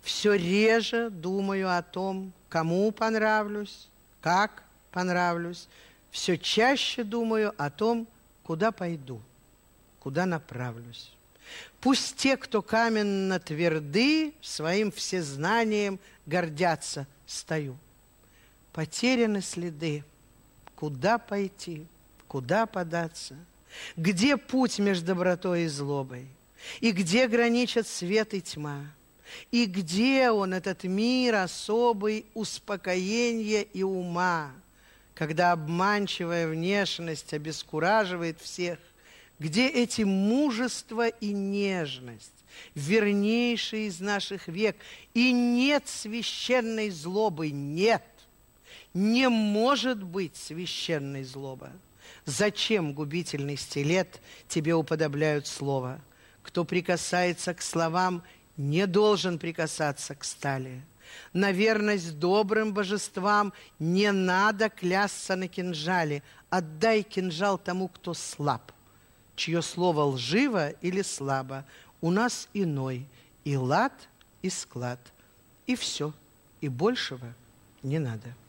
Все реже думаю о том, кому понравлюсь, как понравлюсь. Все чаще думаю о том, куда пойду, куда направлюсь. Пусть те, кто каменно тверды, своим всезнанием гордятся, стою. Потеряны следы, куда пойти, куда податься, где путь между добротой и злобой, и где граничат свет и тьма, и где он, этот мир особый успокоения и ума, когда обманчивая внешность обескураживает всех, где эти мужество и нежность, вернейшие из наших век, и нет священной злобы, нет, не может быть священной злобы. Зачем, губительный стилет, тебе уподобляют слово? Кто прикасается к словам, не должен прикасаться к стали. На верность добрым божествам не надо клясться на кинжале. Отдай кинжал тому, кто слаб, чье слово лживо или слабо. У нас иной и лад, и склад, и все, и большего не надо.